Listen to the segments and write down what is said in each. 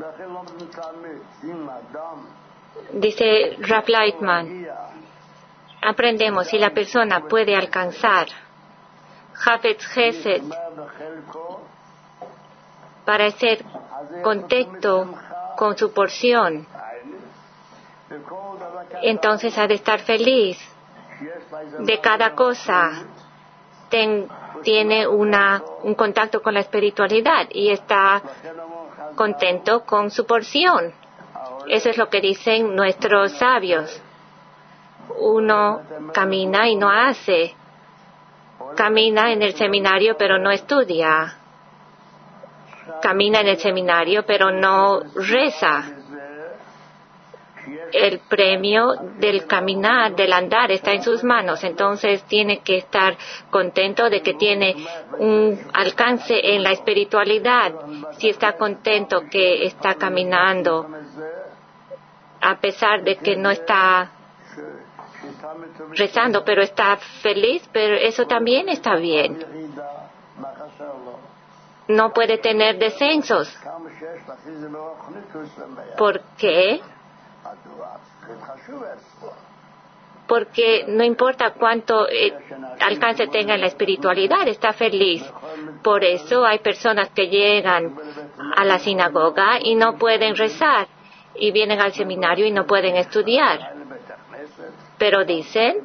Dice Rav Lightman, aprendemos si la persona puede alcanzar Hafetz Chesed para ser contento con su porción, entonces ha de estar feliz de cada cosa. Tiene un contacto con la espiritualidad y está contento con su porción. Eso es lo que dicen nuestros sabios. Uno camina y no hace. Camina en el seminario pero no estudia. Camina en el seminario pero no reza. El premio del caminar, del andar, está en sus manos. Entonces tiene que estar contento de que tiene un alcance en la espiritualidad. Si está contento que está caminando, a pesar de que no está rezando, pero está feliz, pero eso también está bien. No puede tener descensos. ¿Por qué? Porque no importa cuánto alcance tenga en la espiritualidad, está feliz. Por eso hay personas que llegan a la sinagoga y no pueden rezar, y vienen al seminario y no pueden estudiar. Pero dicen,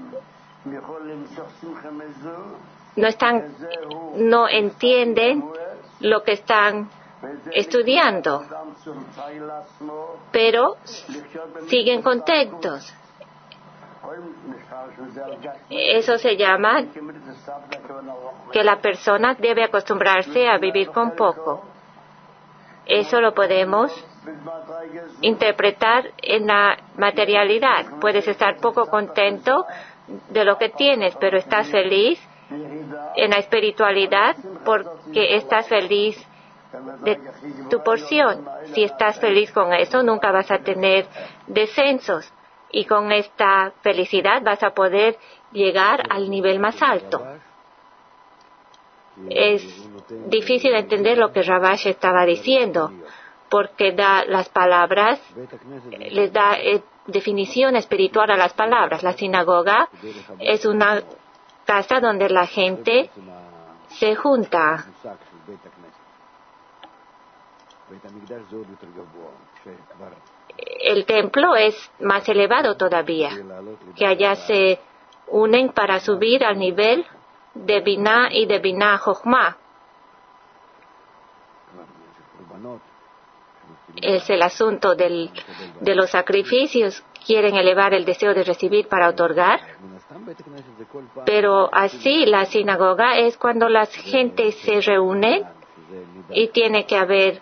no entienden lo que están estudiando, pero siguen contentos. Eso se llama que la persona debe acostumbrarse a vivir con poco. Eso lo podemos interpretar en la materialidad. Puedes estar poco contento de lo que tienes, pero estás feliz en la espiritualidad porque estás feliz de tu porción. Si estás feliz con eso, nunca vas a tener descensos, y con esta felicidad vas a poder llegar al nivel más alto. Es difícil entender lo que Ravash estaba diciendo, porque da las palabras, les da definición espiritual a las palabras. La sinagoga es una casa donde la gente se junta. El templo es más elevado todavía, que allá se unen para subir al nivel de Binah y de Binah Jochma. Es el asunto de los sacrificios. Quieren elevar el deseo de recibir para otorgar. Pero así la sinagoga es cuando la gente se reúne y tiene que haber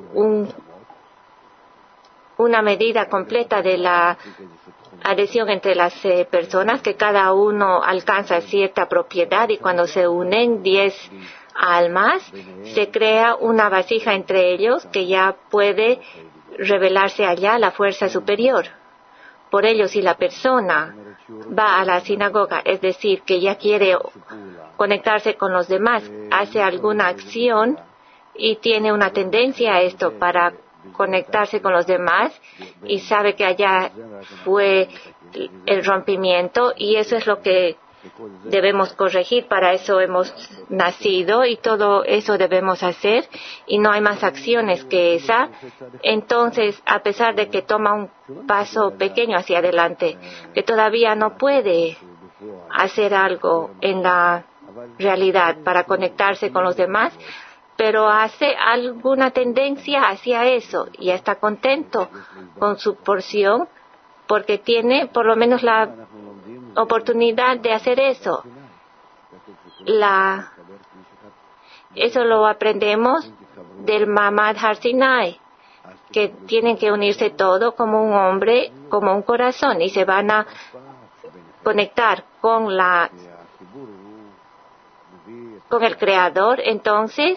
una medida completa de la adhesión entre las personas, que cada uno alcanza cierta propiedad, y cuando se unen 10 almas, se crea una vasija entre ellos que ya puede revelarse allá la fuerza superior. Por ello, si la persona va a la sinagoga, es decir, que ya quiere conectarse con los demás, hace alguna acción y tiene una tendencia a esto para conectarse con los demás, y sabe que allá fue el rompimiento, y eso es lo que debemos corregir. Para eso hemos nacido y todo eso debemos hacer, y no hay más acciones que esa. Entonces, a pesar de que toma un paso pequeño hacia adelante, que todavía no puede hacer algo en la realidad para conectarse con los demás, pero hace alguna tendencia hacia eso y está contento con su porción porque tiene por lo menos la oportunidad de hacer eso. Eso lo aprendemos del Mamad Har Sinai, que tienen que unirse todo como un hombre, como un corazón, y se van a conectar con el Creador. Entonces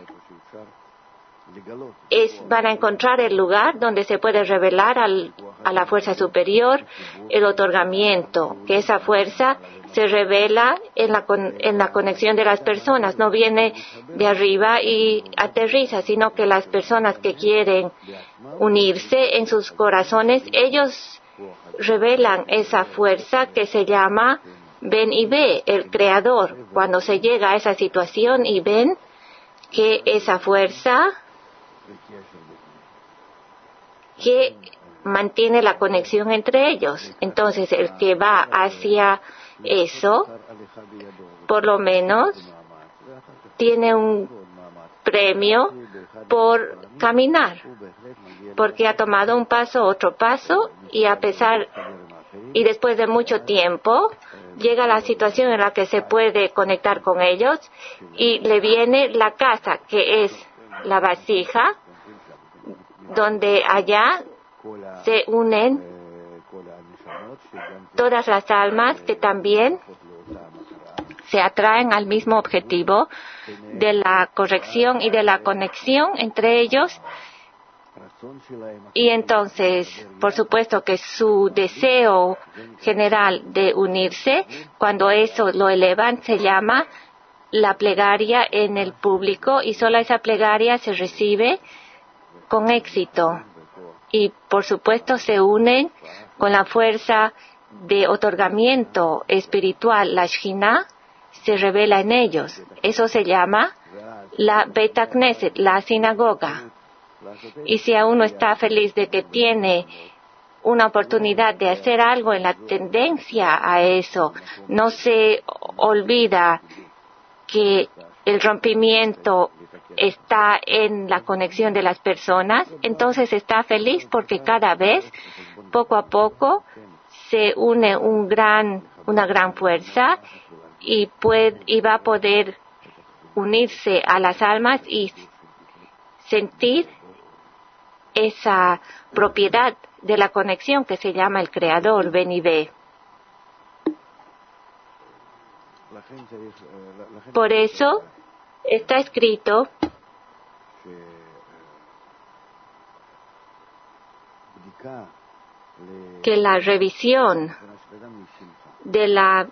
van a encontrar el lugar donde se puede revelar a la fuerza superior el otorgamiento, que esa fuerza se revela en la conexión de las personas, no viene de arriba y aterriza, sino que las personas que quieren unirse en sus corazones, ellos revelan esa fuerza que se llama Ben y Ve, el Creador. Cuando se llega a esa situación y ven que esa fuerza que mantiene la conexión entre ellos. Entonces, el que va hacia eso, por lo menos, tiene un premio por caminar, porque ha tomado un paso, otro paso, y después de mucho tiempo, llega la situación en la que se puede conectar con ellos, y le viene la casa, que es la vasija, donde allá se unen todas las almas que también se atraen al mismo objetivo de la corrección y de la conexión entre ellos. Y entonces, por supuesto que su deseo general de unirse, cuando eso lo elevan, se llama la plegaria en el público, y solo esa plegaria se recibe con éxito. Y por supuesto se unen con la fuerza de otorgamiento espiritual. La Shekhinah se revela en ellos. Eso se llama la Beit HaKnesset, la sinagoga. Y si uno está feliz de que tiene una oportunidad de hacer algo en la tendencia a eso, no se olvida que el rompimiento está en la conexión de las personas, entonces está feliz porque cada vez, poco a poco, se une una gran fuerza y va a poder unirse a las almas y sentir esa propiedad de la conexión que se llama el Creador, Ben y Ve. Por eso está escrito que la revisión de la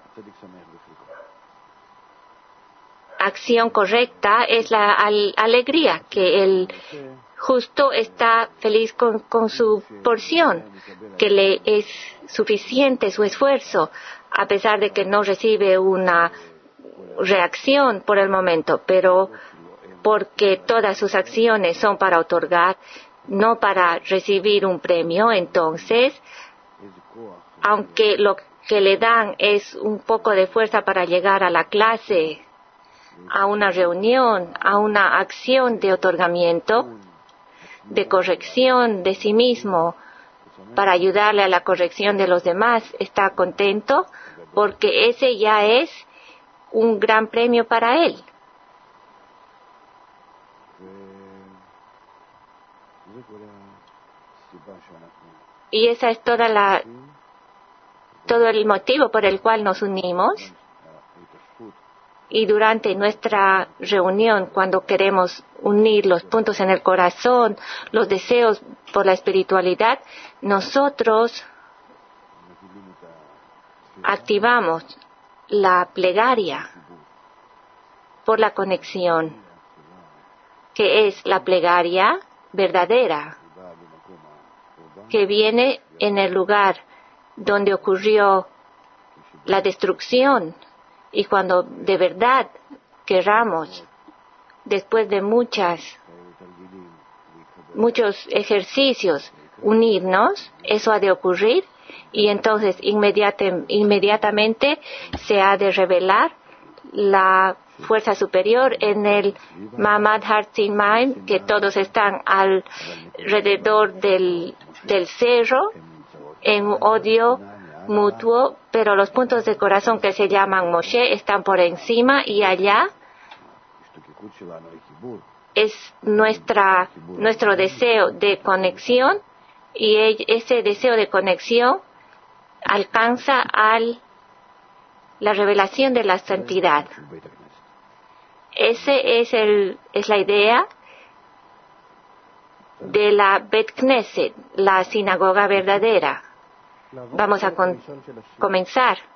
acción correcta es la alegría, que el justo está feliz con su porción, que le es suficiente su esfuerzo, a pesar de que no recibe una reacción por el momento, pero porque todas sus acciones son para otorgar, no para recibir un premio. Entonces, aunque lo que le dan es un poco de fuerza para llegar a la clase, a una reunión, a una acción de otorgamiento, de corrección de sí mismo, para ayudarle a la corrección de los demás, está contento porque ese ya es un gran premio para él. Y esa es todo el motivo por el cual nos unimos. Y durante nuestra reunión, cuando queremos unir los puntos en el corazón, los deseos por la espiritualidad, nosotros activamos la plegaria por la conexión, que es la plegaria verdadera, que viene en el lugar donde ocurrió la destrucción. Y cuando de verdad queramos, después de muchos ejercicios, unirnos, eso ha de ocurrir, y entonces inmediatamente se ha de revelar la fuerza superior en el Ma'amad Har Tzim'in, que todos están alrededor del cerro, en odio mutuo, pero los puntos de corazón que se llaman Moshe están por encima, y allá es nuestro deseo de conexión, y ese deseo de conexión alcanza la revelación de la santidad. Ese es la idea de la Bet Knesset, la sinagoga verdadera. Vamos a comenzar